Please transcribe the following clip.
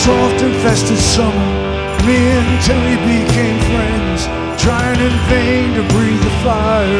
soft and festive summer, me and Tilly became friends, trying in vain to breathe the fire